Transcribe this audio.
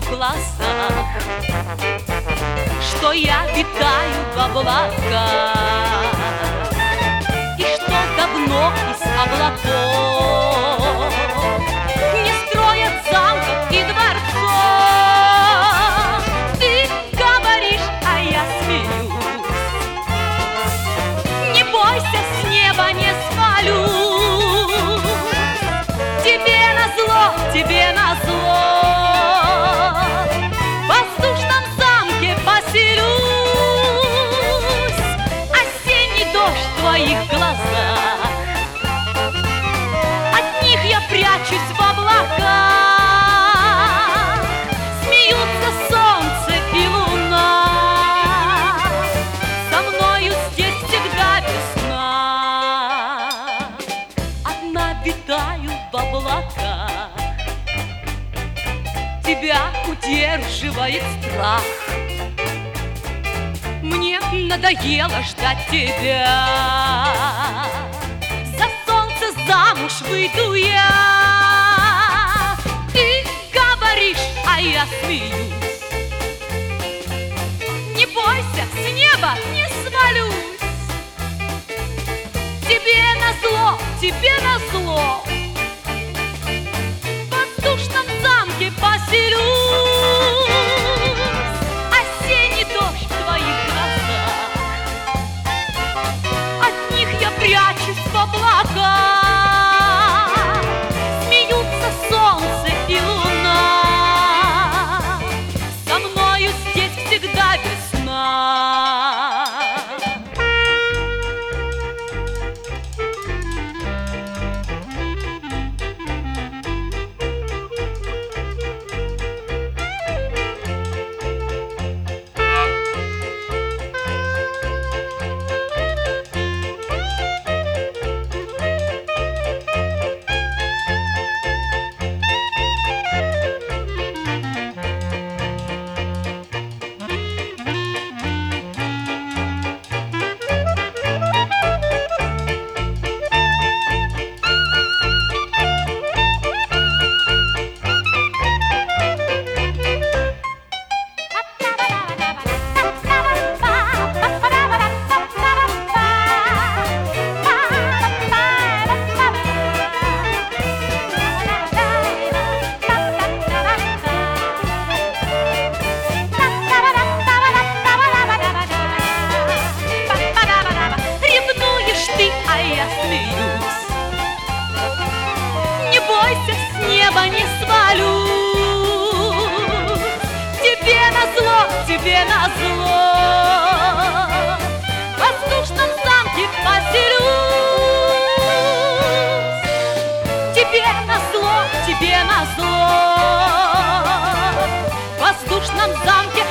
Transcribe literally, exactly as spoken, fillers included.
твоих глазах, что я витаю в облаках, и что давно из облаков не строят замков и дворцов. Ты говоришь, а я смеюсь. Не бойся, с неба не свалюсь. Тебе назло, тебе назло. В воздушном замке поселюсь. Осенний дождь в твоих глазах, от них я прячусь в облаках. Смеются солнце и луна, со мною здесь всегда весна. Одна витаю в облаках, тебя удерживает страх. Мне надоело ждать тебя, за солнце замуж выйду я. Ты говоришь, а я смеюсь. Не бойся, с неба не свалюсь. Тебе назло, тебе назло. В воздушном замке поселюсь. Осенний дождь в твоих глазах, от них я прячусь в облаках. Смеются солнце и луна, со мною здесь всегда весна. Не бойся, с неба не свалюсь. Тебе назло, тебе назло. В воздушном замке поселюсь. Тебе назло, тебе назло. В воздушном замке